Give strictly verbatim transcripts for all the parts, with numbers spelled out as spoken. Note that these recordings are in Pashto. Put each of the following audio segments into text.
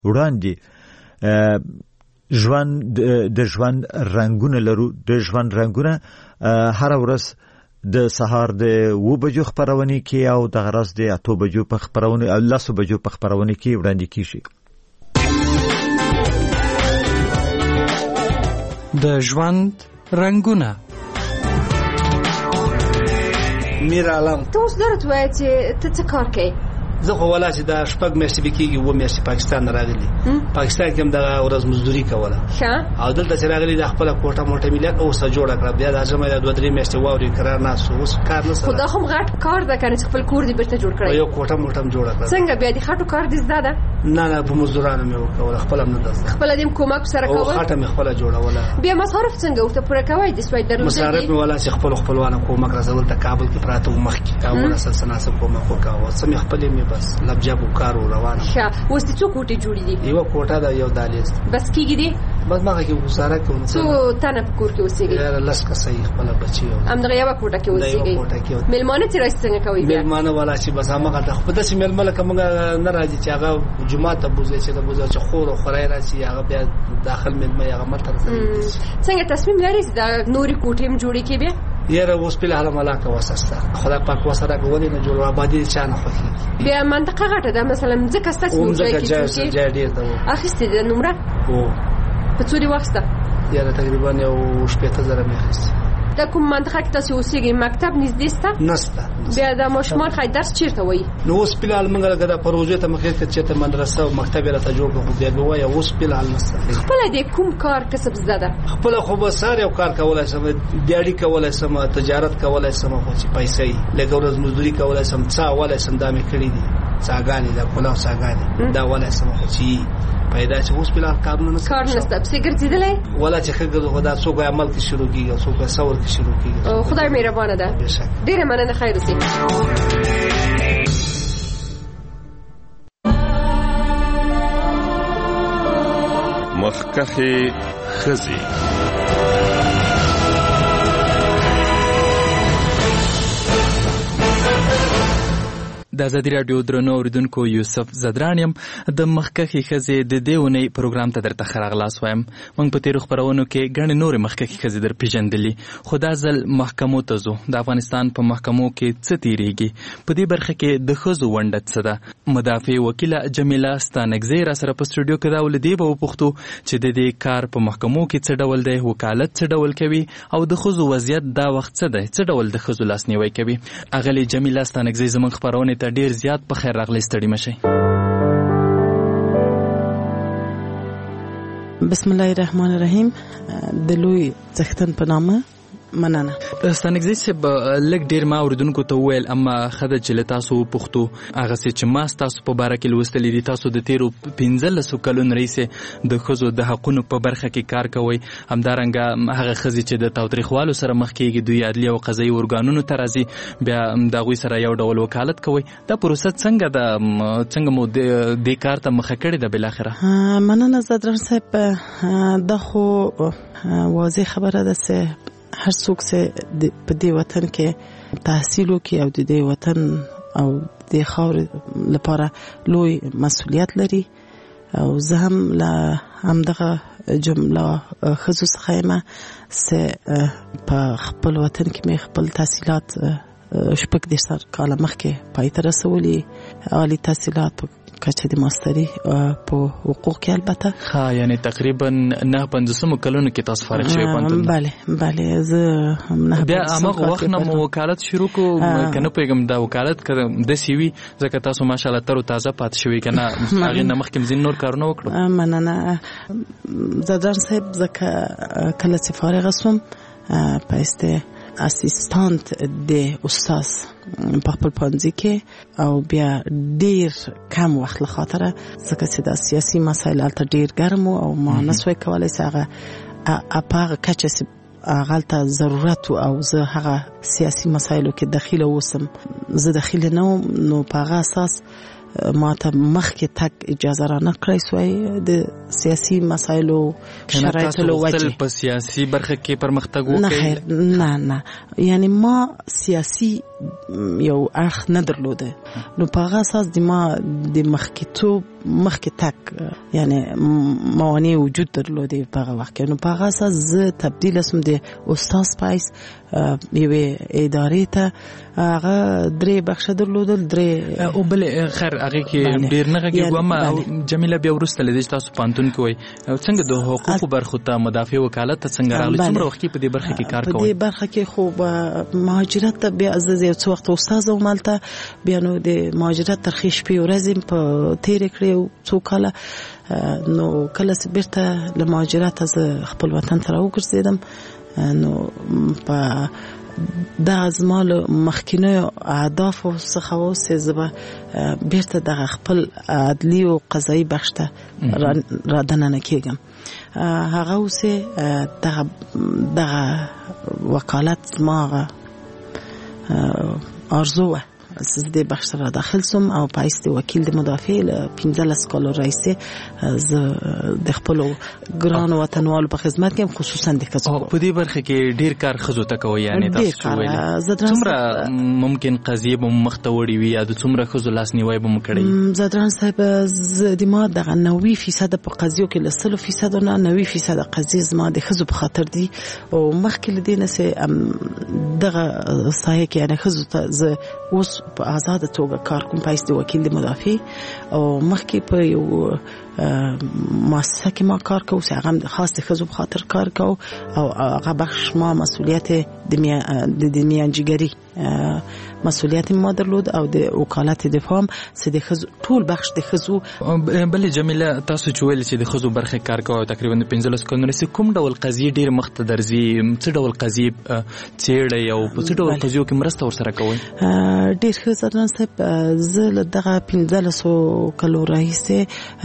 وړاندې ژوند د ژوند رنگونه لرو. د ژوند رنگونه هر ورځ د سهار د و بجو خبرونه کې او د غرض د اتو بجو په خبرونه او لاسو بجو په خبرونه کې وړاندې کیږي. د ژوند رنگونه. میر عالم ته اوس درته وایې چې ته څه کار کوې؟ زه خو ولا چې دا شپږ میاشتې بکیږي و میاشتې پاکستان راغلی. پاکستان کې هم د ورځ مزدوري کوله او دلته چې راغلی د خپل کوټه موټه ملت او سره جوړ کړ. بیا د ازمه د دوه درې میاشتې واوري قرار نه سو اوس کار نه سره. خدا هم غټ کار ده کنه چې خپل کور دې برته جوړ کړی. یو کوټه موټه هم جوړ کړ. څنګه بیا دې خاطر کار دې زده؟ نه نه په مزدورانو مې وکول خپل هم نه دز. خپل دې کومک سره کول. او خاطر مې خپل جوړوله. بیا مصارف څنګه ورته پوره کوي د سوي درلود؟ مصارف مې ولا چې خپل خپلوانو کومک راځول ته کابل کې پراته مخ کې او رسل سناسه کومک وکاو. سمې خپل مې بس لبجب کارو روان. ښه اوس څو کوټې جوړې دي؟ یو کوټه دا یو دالیز بس کیږي دي بس ماګه کې وساره کوم. څو تنه په کور کې اوسېږي؟ یاره لس کسې خپل بچي او همدغه یو کوټه کې اوسېږي. مېلمانه چې راځي څنګه کوي؟ مېلمانه ولا چې بس هغه د خپل داسې مېلمانه کومه نه راځي چې هغه جمعه ته بوزي چې د بوزي چې خور او خورای راځي هغه بیا داخل مېلمه هغه متر څنګه تصمیم لري چې د نوري کوټې هم جوړې کې بیا؟ یاره اوس په حاله ملاکه واسسته خدای پاک وسره غوړي نه جوړ آبادی چانه خوخي. بیا منطقه غټه ده مثلا ځکه ستاسو ځای کې ځای ډیر ده. اخیستې د نمره او په څو دی وخت؟ یاره تقریبا یو شپږ زره مې اخیسته. دا کوم منطقه کې تاسو اوسېږئ مکتب نږدې سته؟ نسته. بیا د ماشومان خای درس چیرته وایي؟ نو اوس په حال موږ لګا د پروژې ته مخې ته چې ته مدرسه او مکتب راته جوړ کړو بیا به وایي اوس په حال نسته. خپل دې کوم کار کسب زده؟ خپل خو به ساره یو کار کولای سم دیاړي کولای سم تجارت کولای سم خو چې پیسې لګا ورځ مزدوري کولای سم څا ولای سم دا مې کړی دي څاګانی دا کلا څاګانی دا ولای سم خو چې پیدا چې اوس په کارونه نه کار نشته په ګرځیدلې ولا چې خګل خدا څوک عمل کې شروع کیږي څوک څور کې شروع کیږي. خدای مهربانه ده. ډیره مننه خیر اوسې. مخکخي خزي د ازادي راډیو درنو اوریدونکو یوسف زدرانیم د مخکخي خزي د دیونی پروګرام ته درته خراغلاس وایم. موږ په تیر خبرونو کې ګڼ نور مخکخي خزي در پیژندلې خو دا ځل محکمو ته ځو. د افغانستان په محکمو کې څه تیریږي په دې برخه کې د خزو ونډه څه ده؟ مدافع وکیله جمیله ستانکزی را سره په سټوډیو کې دا ولدی به وپوښتو چې د دې کار په محکمو کې څه ډول دی، وکالت څه ډول کوي او د خزو وضعیت دا وخت څه دی، څه ډول د خزو لاسنیوي کوي. اغلی جمیله ستانکزی زموږ خبرونه ته ډیر زیات په خیر راغلی. ستړي مشئ. بسم الله الرحمن الرحیم. د لوی څښتن په نامه مننه. ستانکزی صاحب لږ ډیر ما اوریدونکو ته وویل اما خدای چې له تاسو وپوښتو هغه څه چې ما تاسو په باره کې لوستلي دي، تاسو د تیرو پنځلسو کلونو راهیسې د ښځو د حقونو په برخه کې کار کوئ. همدارنګه هغه ښځې چې د تاوتریخوالو سره مخ کېږي دوی عدلي او قضایي ارګانونو ته راځي بیا د هغوی سره یو ډول وکالت کوئ. دا پروسه څنګه ده؟ څنګه مو دې کار ته مخه کړې ده بالاخره؟ مننه زدران صاحب. دا خو واضح خبره ده چې هر څوک چې په دې وطن کې تحصیل وکړي او د دې وطن او د خاورې لپاره لوی مسؤلیت لري او زه هم له همدغه جمله ښځو څخه یم چې په خپل وطن کې مې خپل تحصیلات شپږ دېرش کاله مخکې پای ته رسولي. عالي تحصیلات په کچه د ماستري په حقوق کې البته ها یعنی تقریبا نه پنځوسمو کلونو کې تاسو فارغ شوی پوهنتون؟ بله بله زه نه بیا هغه وخت نه مو وکالت شروع کو کنه پیغام دا وکالت کړم د سی وی ځکه تاسو ماشاءالله تر تازه پات شوی کنه هغه نه مخکې زین نور کارونه وکړو. مننه زدران صاحب ځکه کله چې فارغ شوم پایسته اسیستانت د استاد په خپل پوهنځي کې او بیا ډیر کم وخت له خاطره ځکه چې د سیاسي مسایل البته ډیر ګرم او ما نسوي کولای چې هغه اپاغه کچه هغه ضرورت او زه هغه سیاسي مسایلو کې داخله وسم. زه داخله نه نو په هغه اساس ما ته مخکې تک اجازه را نه کړی سوی د سیاسي مسایلو شرایطو له وجې په سیاسي برخه کې پرمختګ وکړي. نه خیر نه نه یعنی ما سیاسي یو اړخ نه درلوده نو په هغه اساس د ما د مخکېتوب مخکې تک یعنی موانع وجود درلوده په هغه وخت کې نو په هغه اساس زه تبدیل شوم د استاد پایس یوې ادارې ته هغه درې بخښه درلودل درې او بل خیر هغه کې ډیر نه غږی ومه جمیله بیا ورسته لیدل تاسو پانتون کوي څنګه د حقوقو برخو ته مدافع وکالت څنګه راغلی څومره وخت په دې برخه کې کار کوي؟ په دې برخه کې خو مهاجرت ته بیا از یو څو وخت استاد ومالته بیا نو د مهاجرت ترخیش په ورځم په تیر کړو څو کاله نو کله چې بیرته له مهاجرت از خپل وطن ته راوګرځیدم نو په دا زمال مخکینه اهداف څخه وسه زبا بیرته د خپل عدلی او قضایي بخښته را دننه کېږم هغه وسه د د وکالت ما ارزو از دې بخش را داخل سوم او پایس د وکیل د مدافع له پنځلس کالو راځي ز د خپل ګران وطنوالو په خدمت کې خصوصا د کسب په دې برخه کې ډیر کار خزو ته کوي یعنی تاسو ویل څومره ممکن قضیه به مختوړي وي یا د څومره خزو لاس نیوي به مکړي؟ زدران صاحب د ما د نوي فیصد په قضیو کې لسلو فیصد نه نوي فیصد قضیه زما د خزو په خاطر دي او مخکې لدینه سه دغه سایه کې یعنی خزو ته ز اوس په آزاد توګه کار کوم پایس د وکیل د مدافع او مخکې په یو مؤسسه کې ما کار کوم چې هغه خاص د خزو په خاطر کار کوم او هغه بخش ما مسؤلیت د د میانجیګری مسؤلیت ما درلود او د وکالت دفاع چې د خزو ټول بخش د خزو. بل جمیله تاسو چې ویل چې د خزو برخه کار کوي تقریبا پنځلس کلونه سي کوم ډول قضیه ډیر مخته درځي څه ډول قضیه څېړي او په څه ډول قضیو کې مرسته ورسره کوي؟ ډیر ښه ځان صاحب زه دغه پنځلس کلو راهیسه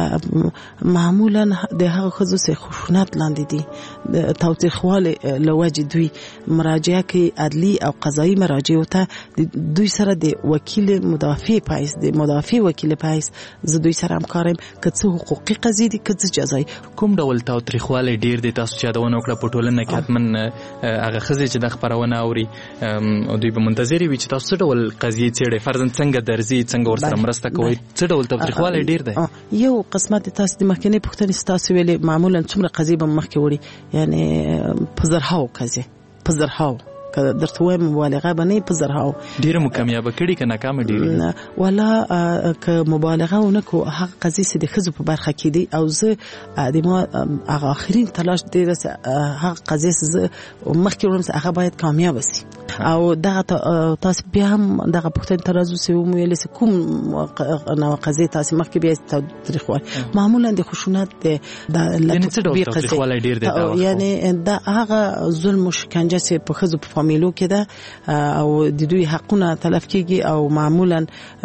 معمولا د هغه خزو سه خشونت لاندې دي د توثیقوالي لوجه دوی مراجعه کوي عدلی او قضایي مراجعه ته دوی سره د وکیل مدافع پایس د مدافع وکیل پایس زه دوی سره همکارم که څه حقوقي قضیې دي که څه جزایي. کوم ډول توثیقوالي ډیر دي تاسو چې دا ونه وکړه په ټولنه کې حتمن هغه خزې چې د خبرونه اوري او دوی به منتظر وي چې تاسو څه ډول قضیې څېړئ فرضاً څنګه درځي څنګه ورسره مرسته کوئ څه ډول توثیقوالي ډیر دی؟ یو قسمت تاسو د مخکنی پوښتنې تاسو ویلې معمولا څومره قضیې به مخکې وړي یعنی په زرهاو قضیې په زرهاو که درته وایم مبالغه به نه په زرهاو ډیره مکمیابه کړي که ناکامه ډیره ولا که مبالغه ونه کو هغه قضیې چې د ښځو په برخه کې دي او زه د ما هغه آخرین تلاش دی هغه قضیې چې زه مخکې وړم چې هغه باید کامیاب شي او دغه تاسو بیا هم دغه پوښتنې ته راځو چې ومویل چې کوم نوع قضیې تاسو مخکې بیا تاریخ وایي معمولا د خشونت د لټوبي قضیې یعنی دا هغه ظلم او شکنجه چې په ښځو په فامیلو کې ده او د دوی حقونه تلف کیږي او معمولا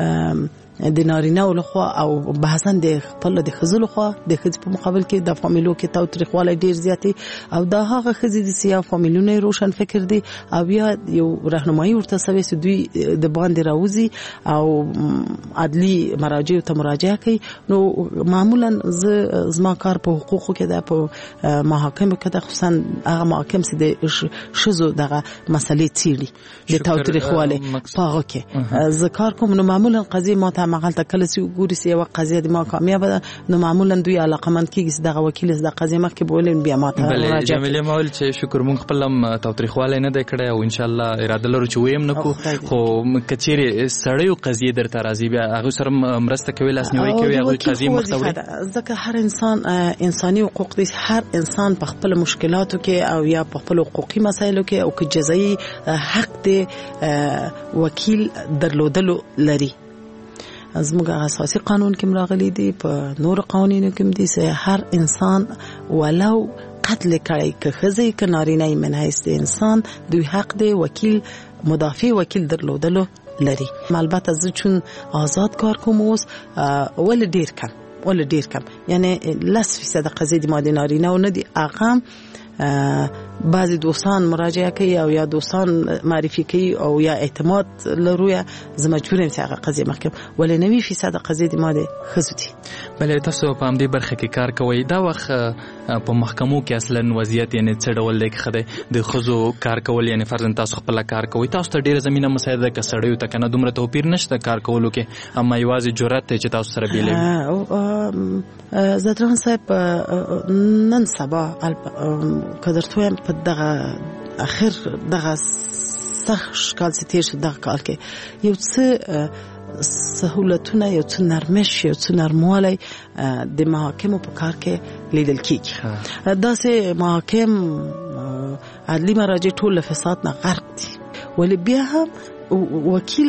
د نارینه لخوا او بحثاً د خپل د ښځو لخوا د ښځې په مقابل کې د فامیلو کې تاوتریخوالی ډیر زیات او دا هغه ښځې دي چې یا فامیلونه روشن فکر دي او یا یو راهنمایي ورته شوې چې دوی د باندې راوځي او عدلي مراجعو ته مراجعه کوي نو معمولا زه زما کار په حقوقو کې ده په محاکمو کې ده خصوصا هغه محاکم چې د ښځو دغه مسلې څېړي د تاوتریخوالي په هغه کې زه کار کوم نو معمولا قضیې ما مغالطه کله چې ګوري چې یو قضیه د ما کامیاب ده نو معمولا دوی علاقمند کیږي چې دغه وکیل د قضیه مخکې بولین بیا ماته راځي. جمیله مول چې شکر مونږ خپل توثیقواله نه د کړه او ان شاء الله اراده لرو چې ویم نکو خو کچېره سړیو قضیه درته راځي بیا هغه سره مرسته کوي لاس نیوي کوي هغه قضیه مختوي ځکه هر انسان انساني حقوق دي هر انسان په خپل مشکلاتو کې او یا په خپل حقوقي مسایلو کې او کې جزایي حق دی وکیل درلودلو لري. زموږ اساسي قانون کې مراغلي دي په نور قوانینو کې دي چې هر انسان ولو قتل کړي که ښځه که نارینه من حیث د انسان دوی حق دی وکیل مدافع وکیل درلودلو لري. البته زه چون آزاد کار کوم اوس ول ډیر کم ول ډیر کم یعنی لس فیصد قضیې د ماده نارینه و نه دي هغه بعضی دوستان مراجعه کوي او یا دوستان معرفي کوي او یا اعتماد لرو یا زه مجبور یم چې هغه قضیه مخکې ولې نوي فیصد قضیه د ما د ښځو دي. بلې تاسو په همدې برخه کې کار کوئ، دا وخت په محکمو کې اصلا وضعیت یعنی څه ډول دی که د ښځو کار کول یعنی فرضاً تاسو خپله کار کوئ، تاسو ته ډېره زمینه مساعده ده که سړیو ته که نه دومره توپیر نشته کار کولو کې، اما یوازې جرأت دی چې تاسو سره بېلوي؟ زدران صاحب نن سبا که درته وایم په دغه اخر دغه سخت کال چې تېر شو دغه کال کې یو څه سهولتونه یو څه نرمش یو څه نرموالی د محاکمو په کار کې لیدل کېږي. داسې محاکم عدلي مراجع ټول له فساد نه غرق دي، ولی بیا هم وکیل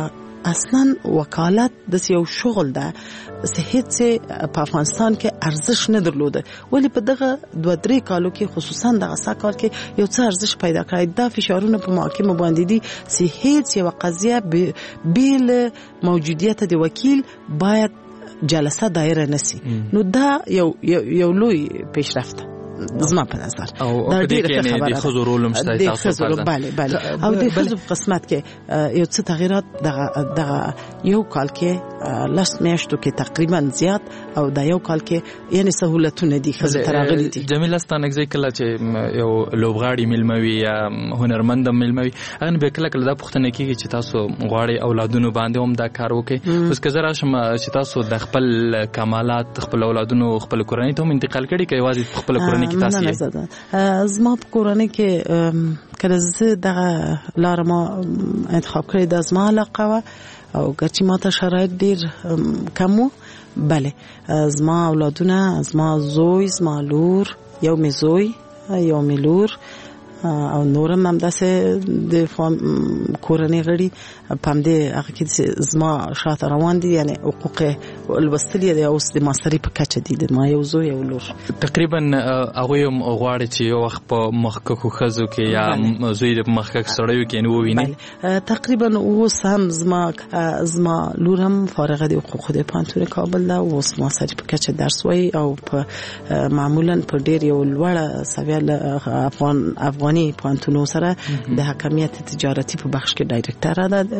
اصلا وکالت داسې یو شغل ده چې هیڅ په افغانستان کې ارزش نه درلوده، ولی په دغه دوه درې کالو کې خصوصا دغه سه کال کې یو څه ارزش پیدا کړی. دا فشارونه په محاکمو باندې دي چې هیڅ یوه قضیه بې له موجودیت د وکیل باید جلسه دایره نسی. نو دا یو یو لوی پیشرفت زما په نظر دا ډیره ښه خبره ده. د ښځو رول هم شته تاسو فرضاً بله بله او د ښځو په قسمت کې یو څه تغیرات دغه دغه یو کال کې لس میاشتو کې تقریبا زیات او دا یو کال کې یعنی سهولتونه دي ښځو ته راغلي دي. جمیله ستانکزی کله چې یو لوبغاړي میلمه وي یا هنرمند میلمه وي هغه به کله کله دا پوښتنه کېږي چې تاسو غواړئ اولادونو باندې هم دا کار وکړئ. اوس که زه راشم چې تاسو د خپل کمالات خپل اولادونو خپل کورنۍ ته هم انتقال کړي که یوازې په خپله کورنۍ کې تاسو یې؟ زما په کورنۍ کې کله زه دغه لاره ما انتخاب کړې دا زما علاقه وه او ګرچې ما ته شرایط ډېر کم و. بله زما اولادونه زما زوی زما لور یو مې زوی یو مې لور او نورم هم داسې د کورنۍ غړي په همدې هغه کې زما شاته روان دي یعنی حقوق لوستل یې اوس د ماستري په کچه دي د ما یو زوی یو لور. تقریبا هغوی هم غواړي چې یو وخت په مخککو ښځو کې یا زوی د مخکک سړیو کې یعنې وویني. تقریبا اوس هم زما زما لور هم فارغه د حقوقو د پوهنتون کابل ده، اوس ماستري په کچه درس وایي او په معمولا په ډېر یو لوړه سویه له افغان افغاني پوهنتونو سره د حکمیت تجارتي په بخش کې ډایرکټره ده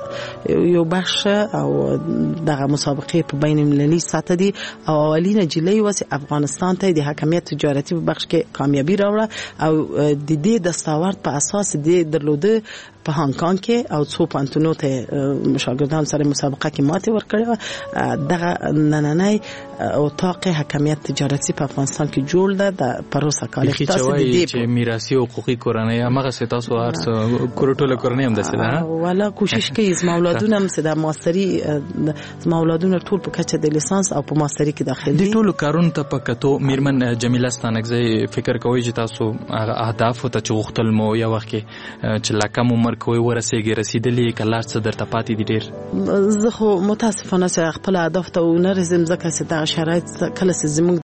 یو بخش او دغه مسابقه په بین المللي سطح دي او اولینه جلۍ واسه افغانستان ته د حکمیت تجارتي په بخش کې کامیابی راوړه او د دې دستاورد په اساس د درلوده په هانګ کانګ کې او څو پانتونو ته شاګردان سره مسابقه کې ماته ورکړه. دغه نننۍ اتاق حکمیت تجارتي په افغانستان کې جوړ ده د پروسه کال تاسو د دې چې میراثي حقوقي کورنۍ هغه ستاسو هرڅ کورټوله کورنۍ هم دسه ده ولا کوشش کوي زما اولادونه هم سده ماستري زما اولادونه ټول په کچه د لیسانس او په ماستري کې داخلي دي. د ټولو کارونو ته په کتو میرمن جمیله ستانکزی فکر کوي چې تاسو اهداف ته چغختل مو یا وخت کې چې لکم عمر کوي ورسېږي رسیدلې کله څه درته پاتې دي ډېر؟ زه خو متاسفانه خپل اهداف ته ونه رسېدم ځکه چې دا شرایط کله چې زموږ